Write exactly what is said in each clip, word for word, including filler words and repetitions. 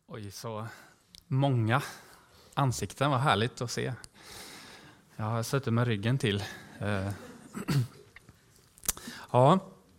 Oj, så många ansikten, var härligt att se. Jag har suttit med ryggen till. Ja.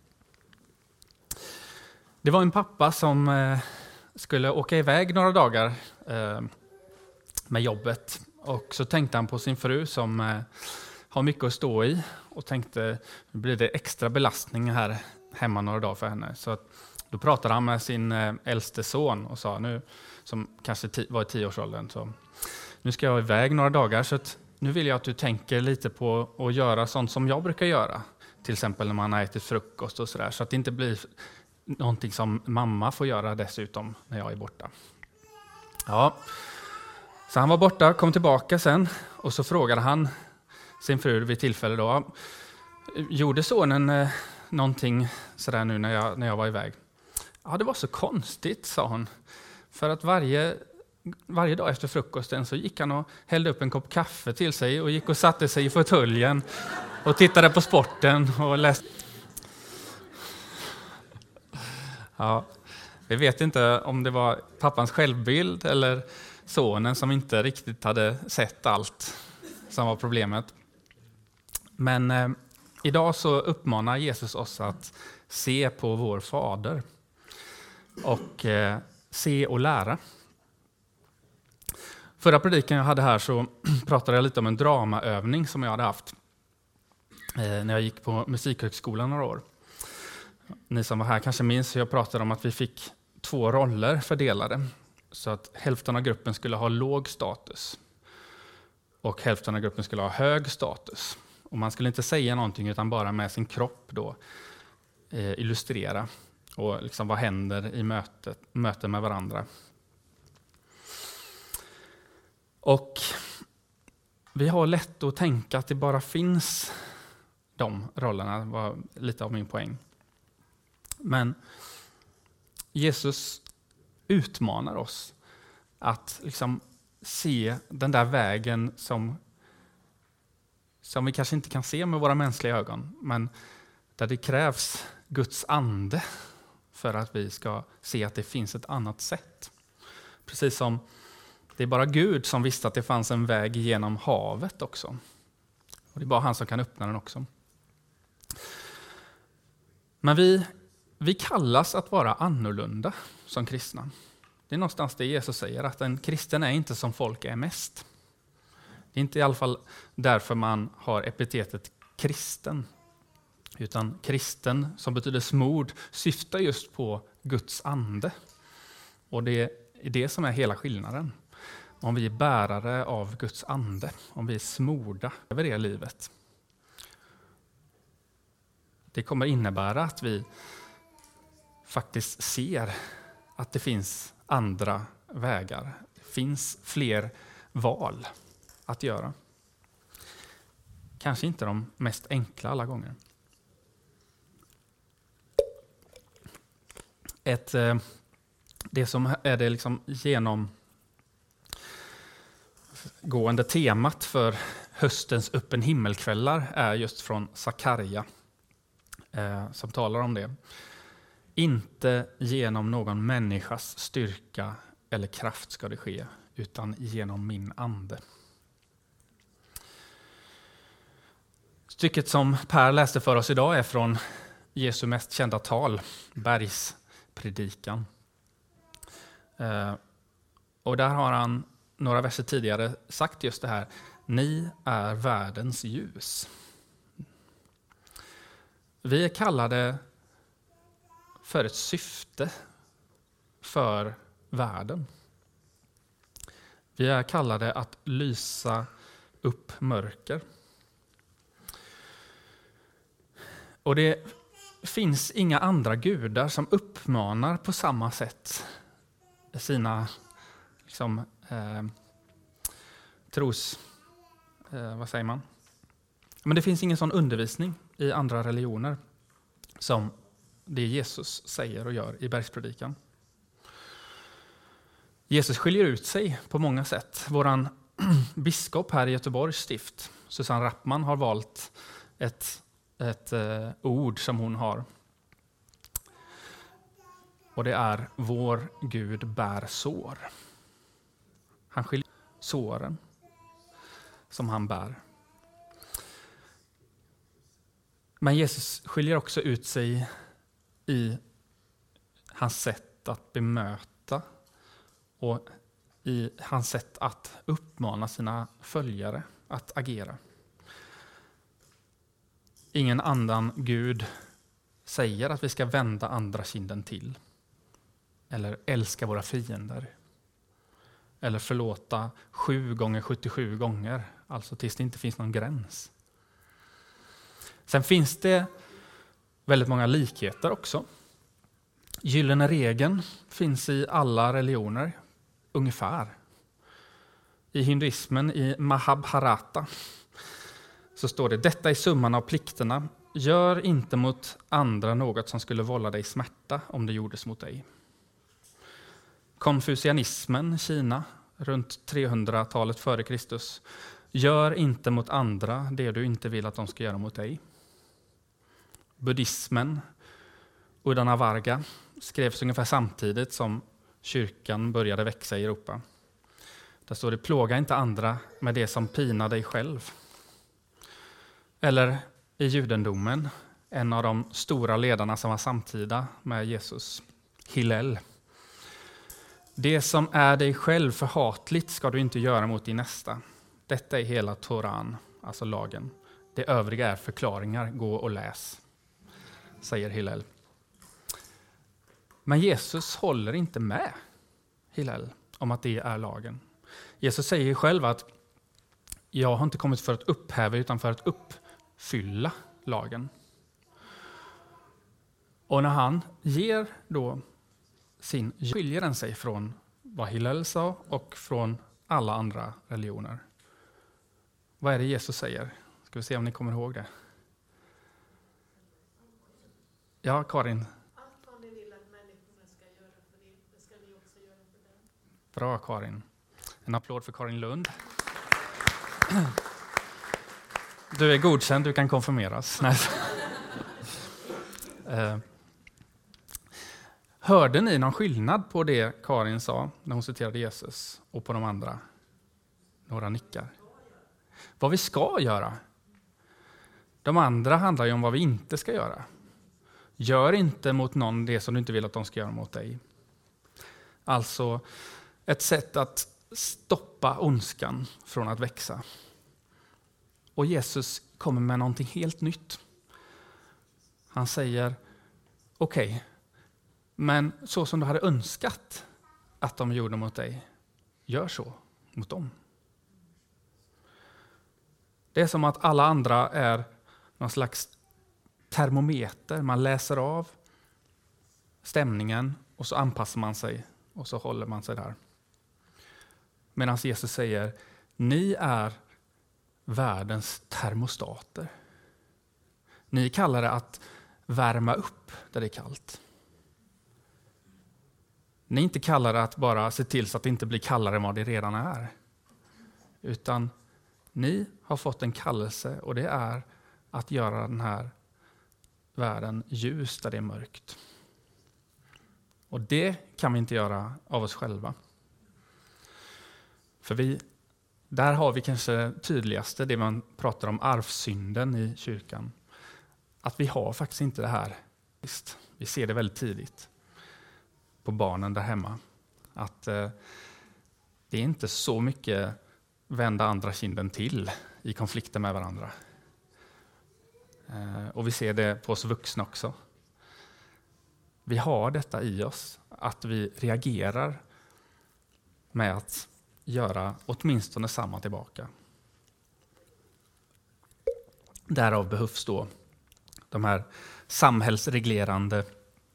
Det var en pappa som skulle åka iväg några dagar med jobbet. Och så tänkte han på sin fru som har mycket att stå i. Och tänkte, nu blir det extra belastning här hemma några dagar för henne. Så att, då pratade han med sin äldste son och sa, nu, som kanske var i tioårsåldern, så nu ska jag iväg några dagar, så att nu vill jag att du tänker lite på att göra sånt som jag brukar göra. Till exempel när man har ätit frukost och sådär, så att det inte blir någonting som mamma får göra dessutom när jag är borta. Ja, så han var borta, kom tillbaka sen och så frågade han sin fru vid tillfälle då, gjorde sonen eh, någonting sådär nu när jag, när jag var iväg? Ja, det var så konstigt, sa hon. För att varje, varje dag efter frukosten så gick han och hällde upp en kopp kaffe till sig och gick och satte sig i fåtöljen och tittade på sporten och läste. Ja, vi vet inte om det var pappans självbild eller sonen som inte riktigt hade sett allt som var problemet. Men eh, idag så uppmanar Jesus oss att se på vår fader och eh, se och lära. Förra predikan jag hade här så pratade jag lite om en dramaövning som jag hade haft eh, när jag gick på musikhögskolan några år. Ni som var här kanske minns hur jag pratade om att vi fick två roller fördelade. Så att hälften av gruppen skulle ha låg status och hälften av gruppen skulle ha hög status. Och man skulle inte säga någonting utan bara med sin kropp då eh, illustrera och liksom vad händer i mötet, möten med varandra. Och vi har lätt att tänka att det bara finns de rollerna, var lite av min poäng. Men Jesus utmanar oss att liksom se den där vägen som, som vi kanske inte kan se med våra mänskliga ögon, men där det krävs Guds ande för att vi ska se att det finns ett annat sätt. Precis som det är bara Gud som visste att det fanns en väg genom havet också. Och det är bara han som kan öppna den också. Men vi, vi kallas att vara annorlunda som kristna. Det är någonstans det Jesus säger, att en kristen är inte som folk är mest. Det är inte i alla fall därför man har epitetet kristen. Utan kristen, som betyder smord, syftar just på Guds ande. Och det är det som är hela skillnaden. Om vi är bärare av Guds ande, om vi är smorda över det livet. Det kommer innebära att vi faktiskt ser att det finns andra vägar. Det finns fler val att göra. Kanske inte de mest enkla alla gånger. Ett, det som är det liksom genomgående temat för höstens öppen himmelkvällar är just från Sakarja eh, som talar om det. Inte genom någon människas styrka eller kraft ska det ske, utan genom min ande. Stycket som Per läste för oss idag är från Jesu mest kända tal, bergspredikan. Eh, och där har han några verser tidigare sagt just det här: ni är världens ljus. Vi är kallade för ett syfte för världen. Vi är kallade att lysa upp mörker. Och det finns inga andra gudar som uppmanar på samma sätt sina liksom, eh, tros... Eh, vad säger man? Men det finns ingen sån undervisning i andra religioner som det Jesus säger och gör i bergspredikan. Jesus skiljer ut sig på många sätt. Våran biskop här i Göteborgs stift, Susanne Rappman, har valt ett, ett eh, ord som hon har Och det är vår Gud bär sår. Han skiljer såren som han bär. Men Jesus skiljer också ut sig i hans sätt att bemöta och i hans sätt att uppmana sina följare att agera. Ingen annan Gud säger att vi ska vända andra kinden till. Eller älska våra fiender. Eller förlåta sju gånger sjuttiosju gånger. Alltså tills det inte finns någon gräns. Sen finns det väldigt många likheter också. Gyllene regeln finns i alla religioner. Ungefär. I hinduismen, i Mahabharata, så står det: detta är summan av plikterna. Gör inte mot andra något som skulle vålla dig smärta om det gjordes mot dig. Konfucianismen, Kina, runt trehundratalet före Kristus. Gör inte mot andra det du inte vill att de ska göra mot dig. Buddhismen, Uddana Varga, skrevs ungefär samtidigt som kyrkan började växa i Europa. Där står det: plåga inte andra med det som pinar dig själv. Eller i judendomen, en av de stora ledarna som var samtida med Jesus, Hillel. Det som är dig själv förhatligt ska du inte göra mot din nästa. Detta är hela Toran, alltså lagen. Det övriga är förklaringar, gå och läs, säger Hillel. Men Jesus håller inte med Hillel om att det är lagen. Jesus säger själv att jag har inte kommit för att upphäva utan för att uppfylla lagen. Och när han ger då sin, skiljer den sig från vad Hillel sa och från alla andra religioner. Vad är det Jesus säger? Ska vi se om ni kommer ihåg det. Ja, Karin. Allt vad ni vill att människorna ska göra för er, det ska ni också göra för dem. Bra, Karin. En applåd för Karin Lund. Du är godkänd, du kan konfirmeras. Nej. uh, hörde ni någon skillnad på det Karin sa när hon citerade Jesus och på de andra? Några nickar. Vad vi ska göra. De andra handlar ju om vad vi inte ska göra. Gör inte mot någon det som du inte vill att de ska göra mot dig. Alltså ett sätt att stoppa ondskan från att växa. Och Jesus kommer med någonting helt nytt. Han säger, okej, okay, men så som du hade önskat att de gjorde mot dig, gör så mot dem. Det är som att alla andra är någon slags termometer. Man läser av stämningen och så anpassar man sig och så håller man sig där. Medan Jesus säger, ni är världens termostater. Ni kallar det att värma upp där det är kallt. Ni inte kallar det att bara se till så att det inte blir kallare än vad det redan är. Utan ni har fått en kallelse och det är att göra den här världen ljus där det är mörkt. Och det kan vi inte göra av oss själva. För vi, där har vi kanske tydligaste, det man pratar om arvsynden i kyrkan. Att vi har faktiskt inte det här. Vi ser det väldigt tidigt på barnen där hemma. Att eh, det är inte så mycket vända andra kinden till i konflikter med varandra. Eh, och vi ser det på oss vuxna också. Vi har detta i oss, att vi reagerar med att göra åtminstone samma tillbaka. Därav behövs då de här samhällsreglerande.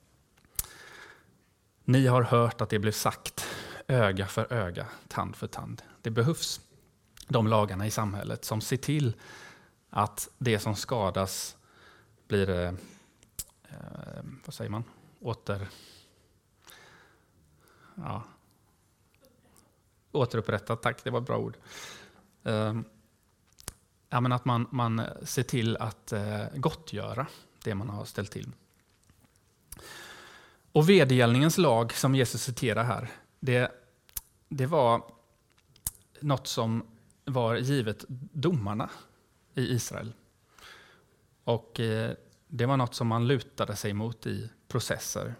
Ni har hört att det blev sagt öga för öga, tand för tand. Det behövs de lagarna i samhället som ser till att det som skadas blir, eh, vad säger man, åter, ja, återupprättat. Tack, det var ett bra ord. Eh, ja, men att man, man ser till att eh, gottgöra det man har ställt till. Och vedergällningens lag som Jesus citerar här, det, det var något som var givet domarna i Israel. Och eh, det var något som man lutade sig mot i processer.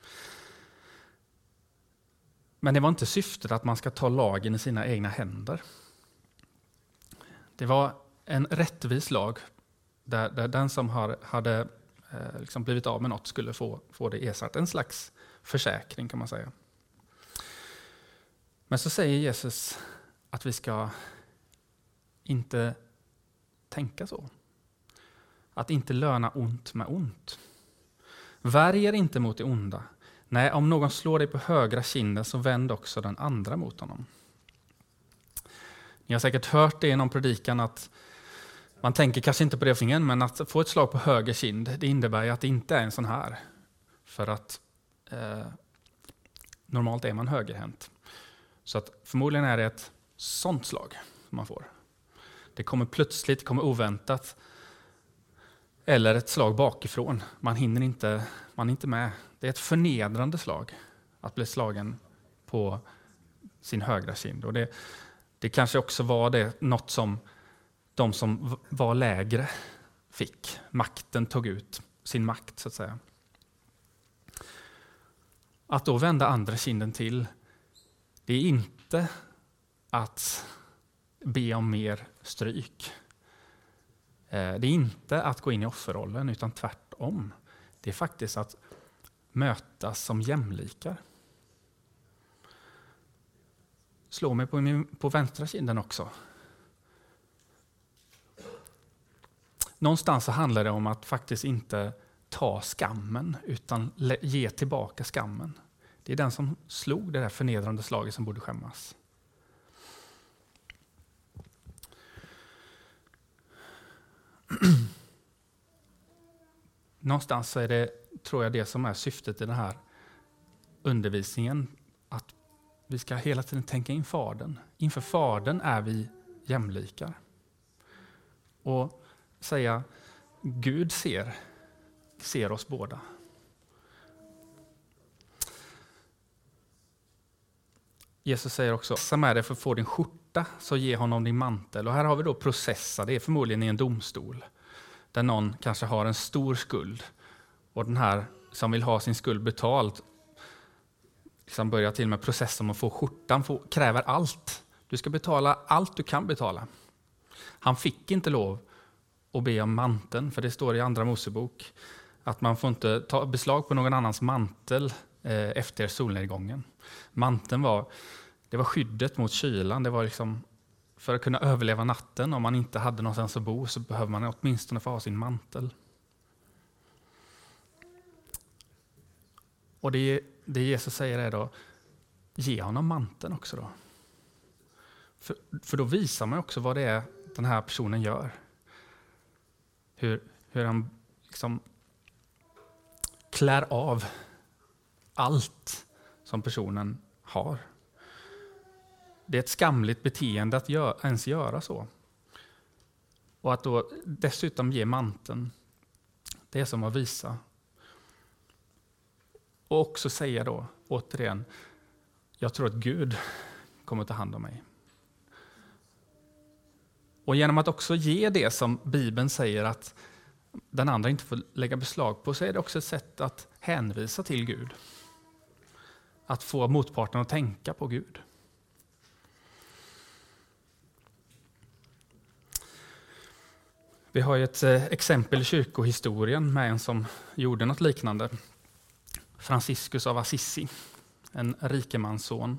Men det var inte syftet att man ska ta lagen i sina egna händer. Det var en rättvis lag där, där den som har, hade eh, liksom blivit av med något skulle få, få det ersatt. En slags försäkring kan man säga. Men så säger Jesus att vi ska inte tänka så. Att inte löna ont med ont. Värj er inte mot det onda. Nej, om någon slår dig på högra kinden så vänd också den andra mot honom. Ni har säkert hört det i någon predikan att man tänker kanske inte på det fingern, men att få ett slag på höger kind, det innebär ju att det inte är en sån här. För att eh, normalt är man högerhänt. Så att förmodligen är det ett sånt slag man får. Det kommer plötsligt, det kommer oväntat. Eller ett slag bakifrån. Man hinner inte, man är inte med. Det är ett förnedrande slag att bli slagen på sin högra kind. Och det, det kanske också var det, något som de som var lägre fick. Makten tog ut sin makt så att säga. Att då vända andra kinden till, det är inte att be om mer stryk. Det är inte att gå in i offerrollen utan tvärtom. Det är faktiskt att mötas som jämlikar. Slå mig på, min, på vänstra kinden också. Någonstans så handlar det om att faktiskt inte ta skammen utan ge tillbaka skammen. Det är den som slog det där förnedrande slaget som borde skämmas. Någonstans så är det, tror jag, det som är syftet i den här undervisningen. Att vi ska hela tiden tänka in Fadern. Inför Fadern är vi jämlikar. Och säga, Gud ser, ser oss båda. Jesus säger också, som är det för att få din skjorta så ge honom din mantel. Och här har vi då processa, det är förmodligen i en domstol. Där någon kanske har en stor skuld. Och den här som vill ha sin skuld betald liksom börjar till med processen om att få skjortan, får, kräver allt. Du ska betala allt du kan betala. Han fick inte lov att be om manteln, för det står i andra Mosebok att man får inte ta beslag på någon annans mantel eh, efter solnedgången. Manteln var, det var skyddet mot kylan, det var liksom för att kunna överleva natten. Om man inte hade någonstans att bo så behöver man åtminstone få ha sin mantel. Och det, det Jesus säger är då, ge honom manteln också då. För, för då visar man också vad det är den här personen gör. Hur, hur han liksom klär av allt som personen har. Det är ett skamligt beteende att gör, ens göra så. Och att då dessutom ge manteln, det är som att visa. Och också säga då, återigen, jag tror att Gud kommer ta hand om mig. Och genom att också ge det som Bibeln säger att den andra inte får lägga beslag på, så är det också ett sätt att hänvisa till Gud. Att få motparten att tänka på Gud. Vi har ju ett exempel i kyrkohistorien med en som gjorde något liknande. Franciscus av Assisi, en rikemansson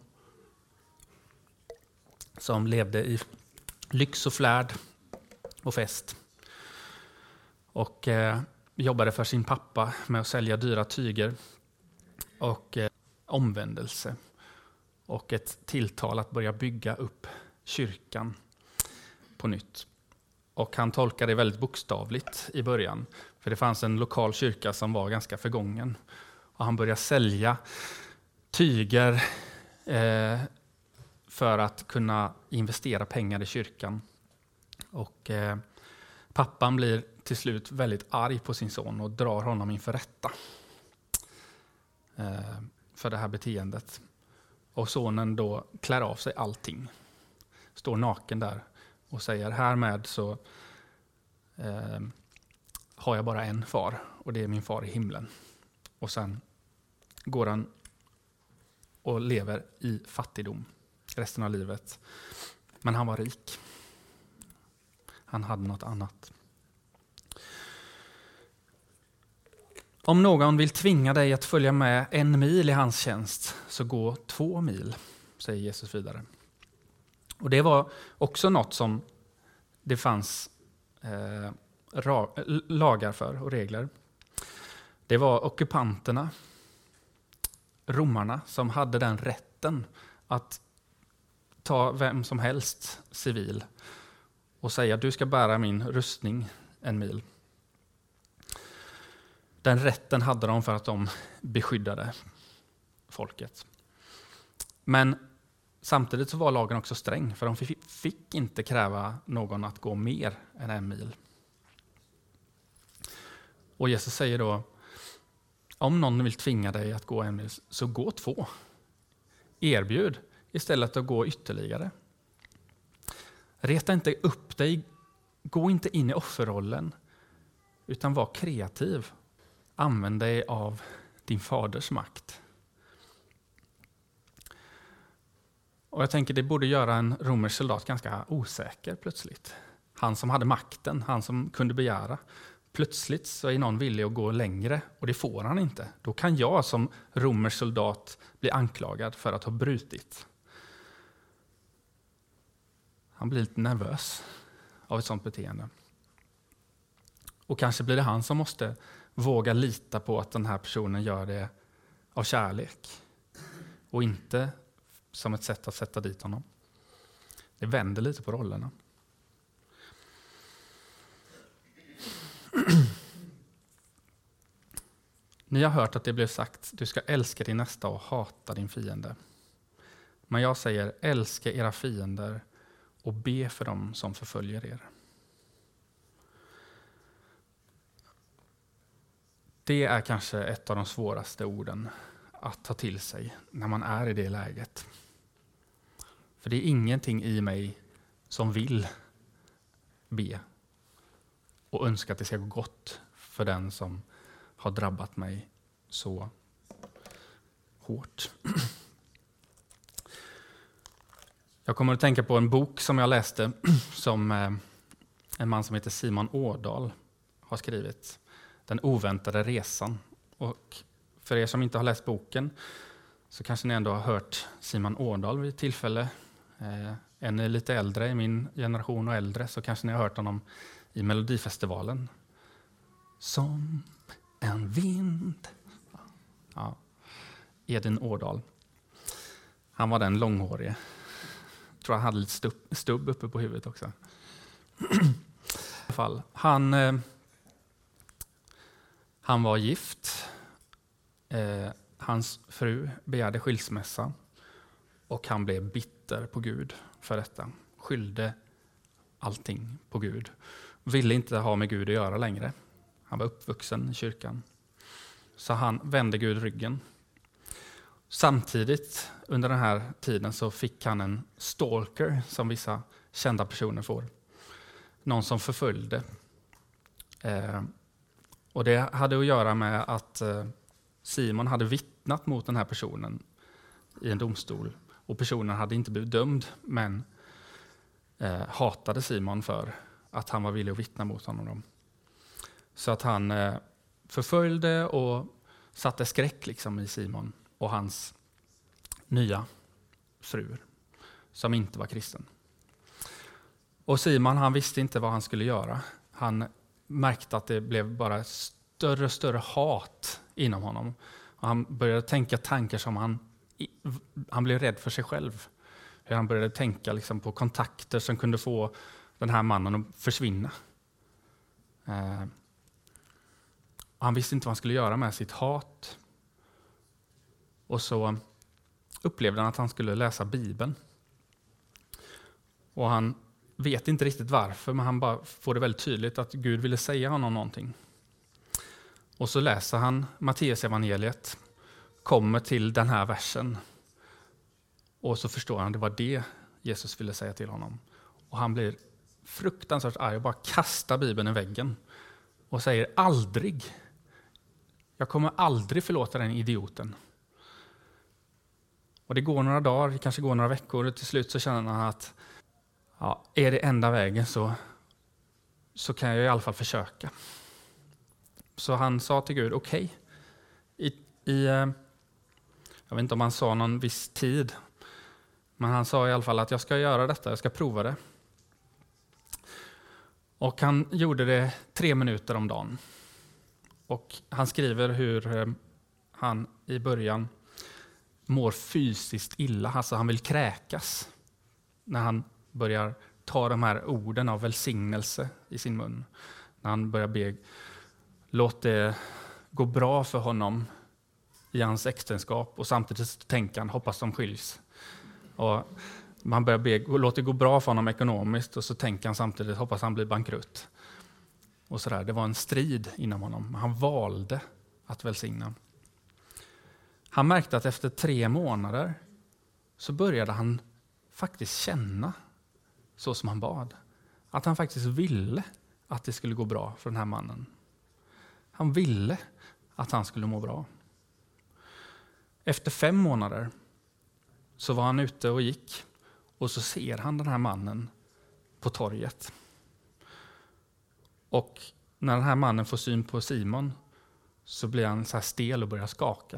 som levde i lyx och flärd och fest. Och eh, jobbade för sin pappa med att sälja dyra tyger och eh, omvändelse. Och ett tilltal att börja bygga upp kyrkan på nytt. Och han tolkade det väldigt bokstavligt i början. För det fanns en lokal kyrka som var ganska förgången. Och han började sälja tyger eh, för att kunna investera pengar i kyrkan. Och eh, pappan blir till slut väldigt arg på sin son och drar honom inför rätta. eh, för det här beteendet. Och sonen då klär av sig allting. Står naken där och säger härmed så eh, har jag bara en far och det är min far i himlen. Och sen går han och lever i fattigdom resten av livet. Men han var rik. Han hade något annat. Om någon vill tvinga dig att följa med en mil i hans tjänst, så gå två mil, säger Jesus vidare. Och det var också något som det fanns eh, ra- lagar för och regler. Det var ockupanterna, romarna, som hade den rätten att ta vem som helst civil och säga du ska bära min rustning en mil. Den rätten hade de för att de beskyddade folket. Men samtidigt så var lagen också sträng, för de fick inte kräva någon att gå mer än en mil. Och Jesus säger då, om någon vill tvinga dig att gå en mil, så gå två. Erbjud istället att gå ytterligare. Reta inte upp dig, gå inte in i offerrollen, utan var kreativ. Använd dig av din faders makt. Och jag tänker det borde göra en romersk soldat ganska osäker plötsligt. Han som hade makten, han som kunde begära. Plötsligt så är någon villig att gå längre och det får han inte. Då kan jag som romersk soldat bli anklagad för att ha brutit. Han blir lite nervös av ett sådant beteende. Och kanske blir det han som måste våga lita på att den här personen gör det av kärlek och inte som ett sätt att sätta dit honom. Det vänder lite på rollerna. Ni har hört att det blev sagt, du ska älska din nästa och hata din fiende. Men jag säger, älska era fiender och be för dem som förföljer er. Det är kanske ett av de svåraste orden att ta till sig när man är i det läget. För det är ingenting i mig som vill be och önska att det ska gå gott för den som har drabbat mig så hårt. Jag kommer att tänka på en bok som jag läste som en man som heter Simon Ådahl har skrivit. Den oväntade resan. Och för er som inte har läst boken så kanske ni ändå har hört Simon Ådahl vid ett tillfälle. Eh, en är lite äldre i min generation och äldre, så kanske ni har hört honom i Melodifestivalen. Som en vind. Ja. Edin Ådahl. Han var den långhårige. Jag tror han hade lite stubb, stubb uppe på huvudet också. I alla fall. Han... Eh, Han var gift, eh, hans fru begärde skilsmässa och han blev bitter på Gud för detta. Skyllde allting på Gud. Ville inte ha med Gud att göra längre. Han var uppvuxen i kyrkan. Så han vände Gud ryggen. Samtidigt under den här tiden så fick han en stalker som vissa kända personer får. Någon som förföljde. Eh, Och det hade att göra med att Simon hade vittnat mot den här personen i en domstol. Och personen hade inte blivit dömd, men eh, hatade Simon för att han var villig att vittna mot honom. Så att han eh, förföljde och satte skräck liksom i Simon och hans nya fru, som inte var kristen. Och Simon, han visste inte vad han skulle göra. Han märkte att det blev bara större och större hat inom honom. Och han började tänka tankar som han... Han blev rädd för sig själv. Han började tänka liksom på kontakter som kunde få den här mannen att försvinna. Eh, och han visste inte vad han skulle göra med sitt hat. Och så upplevde han att han skulle läsa Bibeln. Och han vet inte riktigt varför, men han bara får det väldigt tydligt att Gud ville säga honom någonting. Och så läser han Matteus evangeliet kommer till den här versen. Och så förstår han att det var det Jesus ville säga till honom. Och han blir fruktansvärt arg och bara kastar Bibeln i väggen. Och säger aldrig. Jag kommer aldrig förlåta den idioten. Och det går några dagar, det kanske går några veckor. Och till slut så känner han att ja, är det enda vägen så, så kan jag i alla fall försöka. Så han sa till Gud, okej. Okay. I, i, jag vet inte om han sa någon viss tid. Men han sa i alla fall att jag ska göra detta, jag ska prova det. Och han gjorde det tre minuter om dagen. Och han skriver hur han i början mår fysiskt illa. Alltså han vill kräkas när han börjar ta de här orden av välsignelse i sin mun. När han börjar be, låt det gå bra för honom i hans äktenskap. Och samtidigt tänker han, hoppas de skiljs. Och man börjar be, låt det gå bra för honom ekonomiskt. Och så tänker han samtidigt, hoppas han blir bankrutt. Och så där. Det var en strid inom honom. Men han valde att välsigna. Han märkte att efter tre månader så började han faktiskt känna så som han bad. Att han faktiskt ville att det skulle gå bra för den här mannen. Han ville att han skulle må bra. Efter fem månader så var han ute och gick och så ser han den här mannen på torget. Och när den här mannen får syn på Simon så blir han så här stel och börjar skaka.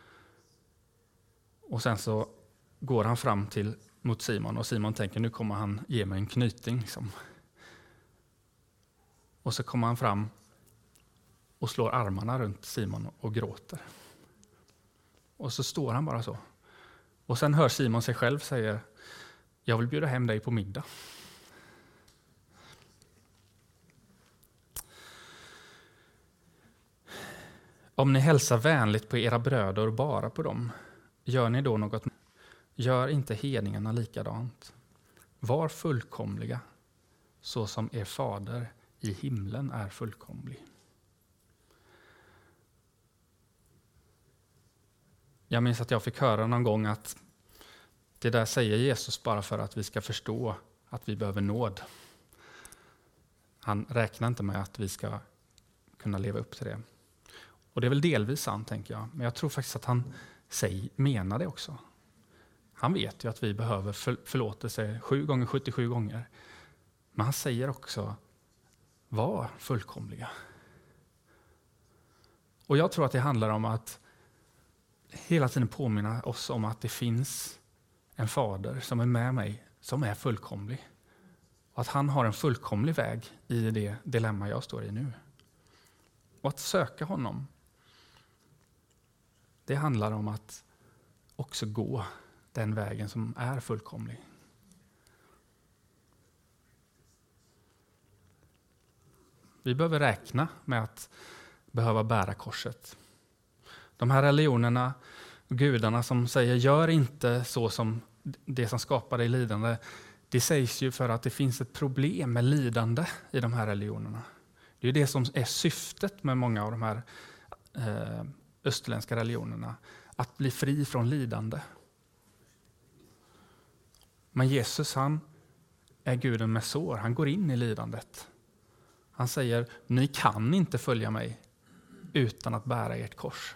Och sen så går han fram till mot Simon och Simon tänker nu kommer han ge mig en knyting. Liksom. Och så kommer han fram och slår armarna runt Simon och gråter. Och så står han bara så. Och sen hör Simon sig själv säga, jag vill bjuda hem dig på middag. Om ni hälsar vänligt på era bröder och bara på dem, gör ni då något? Gör inte hedningarna likadant. Var fullkomliga, så som er fader i himlen är fullkomlig. Jag minns att jag fick höra någon gång att det där säger Jesus bara för att vi ska förstå att vi behöver nåd. Han räknar inte med att vi ska kunna leva upp till det. Och det är väl delvis sant, tänker jag. Men jag tror faktiskt att han säger, menar det också. Han vet ju att vi behöver för, förlåtelse sju gånger sjuttiosju gånger. Men han säger också, var fullkomliga. Och jag tror att det handlar om att hela tiden påminna oss om att det finns en fader som är med mig, som är fullkomlig. Och att han har en fullkomlig väg i det dilemma jag står i nu. Och att söka honom, det handlar om att också gå den vägen som är fullkomlig. Vi behöver räkna med att behöva bära korset. De här religionerna, gudarna som säger gör inte så som det som skapar dig lidande. Det sägs ju för att det finns ett problem med lidande i de här religionerna. Det är det som är syftet med många av de här eh, österländska religionerna. Att bli fri från lidande. Men Jesus, han är guden med sår. Han går in i lidandet. Han säger, ni kan inte följa mig utan att bära ert kors.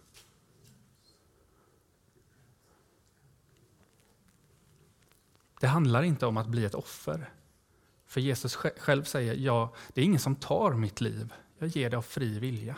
Det handlar inte om att bli ett offer. För Jesus själv säger, ja, det är ingen som tar mitt liv. Jag ger det av fri vilja.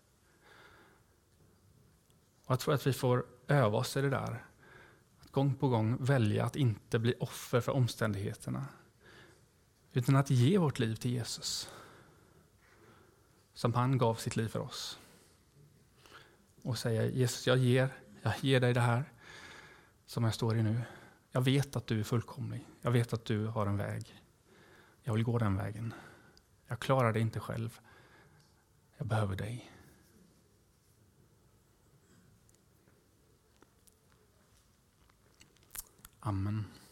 Och jag tror att vi får öva oss i det där. Att gång på gång välja att inte bli offer för omständigheterna. Utan att ge vårt liv till Jesus. Som han gav sitt liv för oss. Och säga, Jesus, jag ger, jag ger dig det här som jag står i nu. Jag vet att du är fullkomlig. Jag vet att du har en väg. Jag vill gå den vägen. Jag klarar det inte själv. Jag behöver dig. Amen.